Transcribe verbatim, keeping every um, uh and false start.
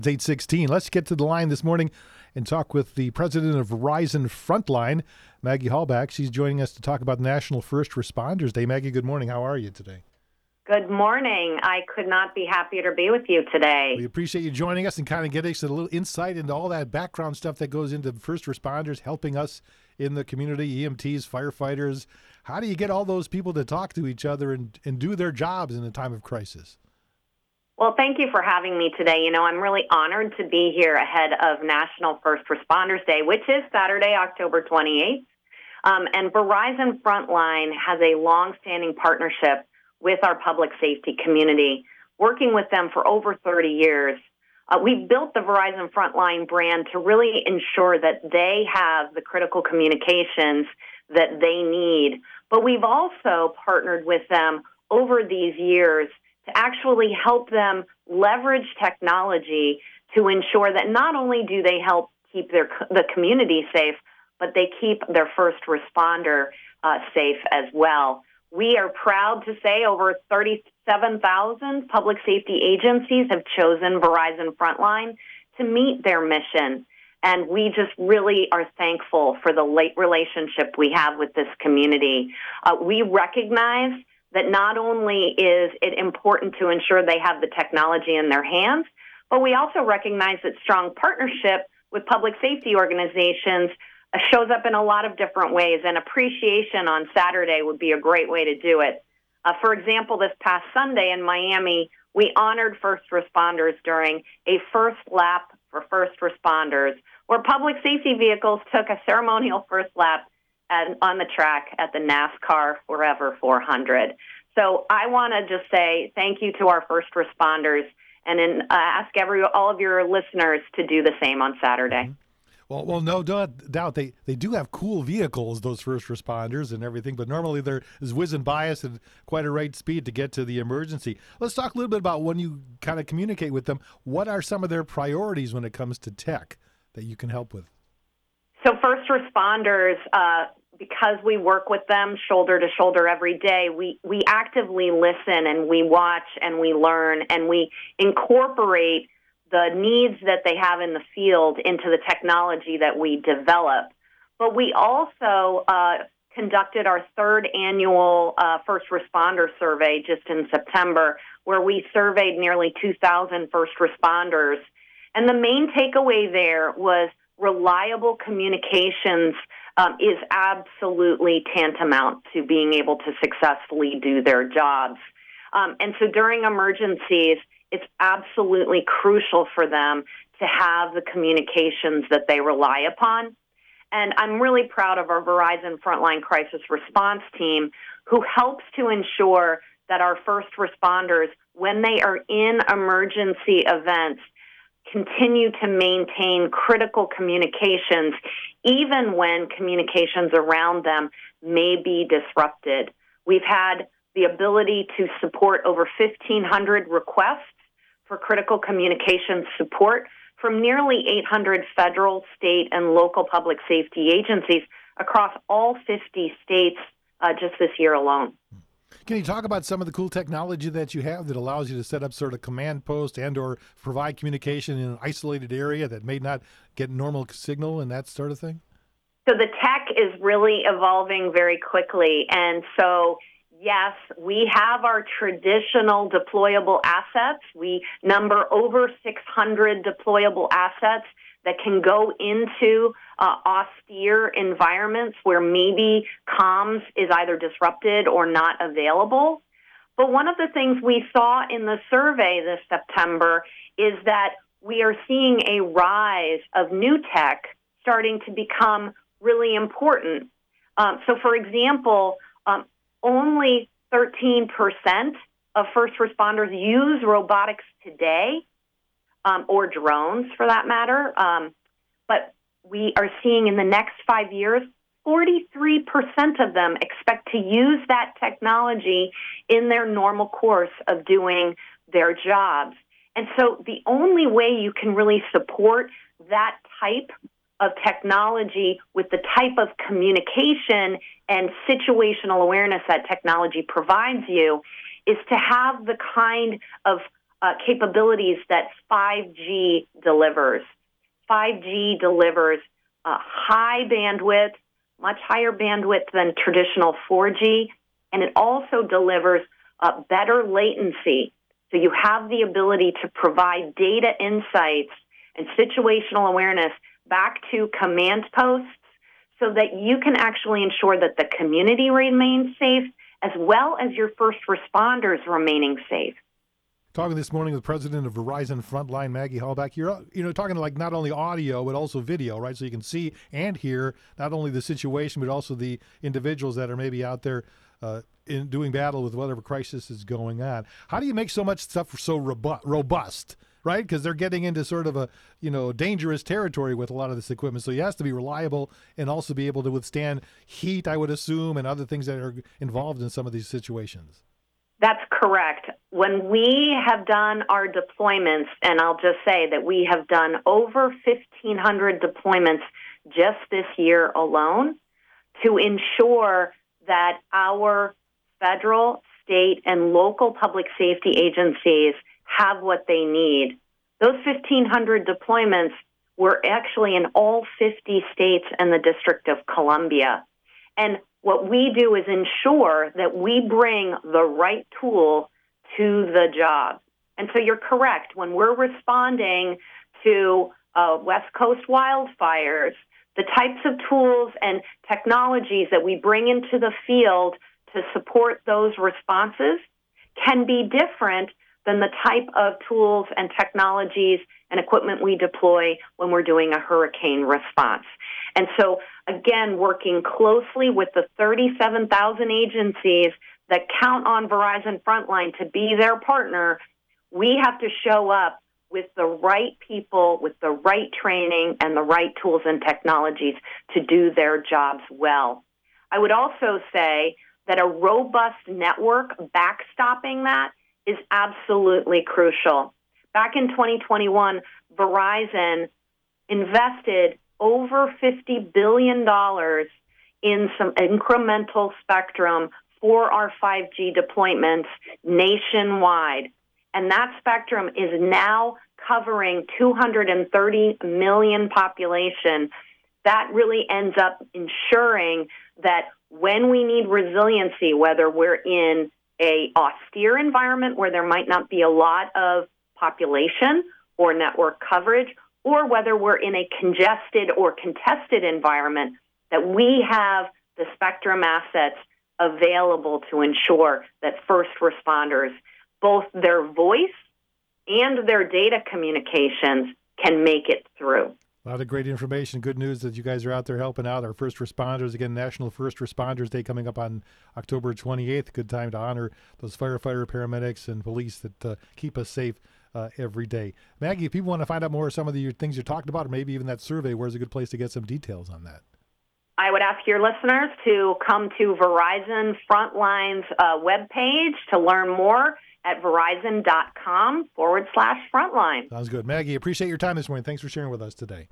It's eight sixteen. Let's get to the line this morning and talk with the president of Verizon Frontline, Maggie Hallback. She's joining us to talk about National First Responders Day. Maggie, good morning. How are you today? Good morning. I could not be happier to be with you today. We appreciate you joining us and kind of getting us a little insight into all that background stuff that goes into first responders, helping us in the community, E M Ts, firefighters. How do you get all those people to talk to each other and, and do their jobs in a time of crisis? Well, thank you for having me today. You know, I'm really honored to be here ahead of National First Responders Day, which is Saturday, October twenty-eighth. Um, and Verizon Frontline has a long-standing partnership with our public safety community, working with them for over thirty years. Uh, we've built the Verizon Frontline brand to really ensure that they have the critical communications that they need. But we've also partnered with them over these years to actually help them leverage technology to ensure that not only do they help keep their the community safe, but they keep their first responder uh, safe as well. We are proud to say over thirty-seven thousand public safety agencies have chosen Verizon Frontline to meet their mission. And we just really are thankful for the late relationship we have with this community. Uh, we recognize that not only is it important to ensure they have the technology in their hands, but we also recognize that strong partnership with public safety organizations uh, shows up in a lot of different ways, and appreciation on Saturday would be a great way to do it. Uh, for example, this past Sunday in Miami, we honored first responders during a first lap for first responders, where public safety vehicles took a ceremonial first lap at, on the track at the NASCAR Forever four hundred. So I want to just say thank you to our first responders, and then, uh, ask every all of your listeners to do the same on Saturday. Mm-hmm. Well, well, no doubt they, they do have cool vehicles, those first responders and everything, but normally they're whizzing by us at quite a right speed to get to the emergency. Let's talk a little bit about when you kind of communicate with them. What are some of their priorities when it comes to tech that you can help with? So first responders, uh, because we work with them shoulder to shoulder every day, we, we actively listen and we watch and we learn and we incorporate the needs that they have in the field into the technology that we develop. But we also uh, conducted our third annual uh, first responder survey just in September, where we surveyed nearly two thousand first responders. And the main takeaway there was reliable communications um, is absolutely tantamount to being able to successfully do their jobs. Um, and so during emergencies, it's absolutely crucial for them to have the communications that they rely upon. And I'm really proud of our Verizon Frontline Crisis Response team, who helps to ensure that our first responders, when they are in emergency events, continue to maintain critical communications, even when communications around them may be disrupted. We've had the ability to support over fifteen hundred requests for critical communications support from nearly eight hundred federal, state, and local public safety agencies across all fifty states uh, just this year alone. Can you talk about some of the cool technology that you have that allows you to set up sort of command post and or provide communication in an isolated area that may not get normal signal and that sort of thing? So the tech is really evolving very quickly, and so yes, we have our traditional deployable assets. We number over six hundred deployable assets that can go into uh, austere environments where maybe comms is either disrupted or not available. But one of the things we saw in the survey this September is that we are seeing a rise of new tech starting to become really important. Um, so, for example, um, only thirteen percent of first responders use robotics today, um, or drones for that matter. Um, but we are seeing in the next five years, forty-three percent of them expect to use that technology in their normal course of doing their jobs. And so the only way you can really support that type of technology with the type of communication and situational awareness that technology provides you is to have the kind of uh, capabilities that five G delivers. five G delivers uh, high bandwidth, much higher bandwidth than traditional four G, and it also delivers uh, better latency. So you have the ability to provide data insights and situational awareness back to command posts so that you can actually ensure that the community remains safe as well as your first responders remaining safe. Talking this morning with the president of Verizon Frontline, Maggie Hallback. You're, you know, talking like not only audio but also video, right? So you can see and hear not only the situation but also the individuals that are maybe out there uh, in doing battle with whatever crisis is going on. How do you make so much stuff so robu- robust, right? Because they're getting into sort of a, you know, dangerous territory with a lot of this equipment. So it has to be reliable and also be able to withstand heat, I would assume, and other things that are involved in some of these situations. That's correct. When we have done our deployments, and I'll just say that we have done over fifteen hundred deployments just this year alone to ensure that our federal, state, and local public safety agencies have what they need. Those fifteen hundred deployments were actually in all fifty states and the District of Columbia. And what we do is ensure that we bring the right tool to the job. And so you're correct. When we're responding to uh, West Coast wildfires, the types of tools and technologies that we bring into the field to support those responses can be different than the type of tools and technologies and equipment we deploy when we're doing a hurricane response. And so, again, working closely with the thirty-seven thousand agencies that count on Verizon Frontline to be their partner, we have to show up with the right people, with the right training, and the right tools and technologies to do their jobs well. I would also say that a robust network backstopping that is absolutely crucial. Back in twenty twenty-one, Verizon invested over fifty billion dollars in some incremental spectrum for our five G deployments nationwide. And that spectrum is now covering two hundred thirty million population. That really ends up ensuring that when we need resiliency, whether we're in a austere environment where there might not be a lot of population or network coverage, or whether we're in a congested or contested environment, that we have the spectrum assets available to ensure that first responders, both their voice and their data communications, can make it through. A lot of great information. Good news that you guys are out there helping out our first responders. Again, National First Responders Day coming up on October twenty-eighth. Good time to honor those firefighter, paramedics, and police that uh, keep us safe uh, every day. Maggie, if people want to find out more of some of the things you talked about, or maybe even that survey, where's a good place to get some details on that? I would ask your listeners to come to Verizon Frontline's uh, webpage to learn more at verizon.com forward slash frontline. Sounds good. Maggie, appreciate your time this morning. Thanks for sharing with us today.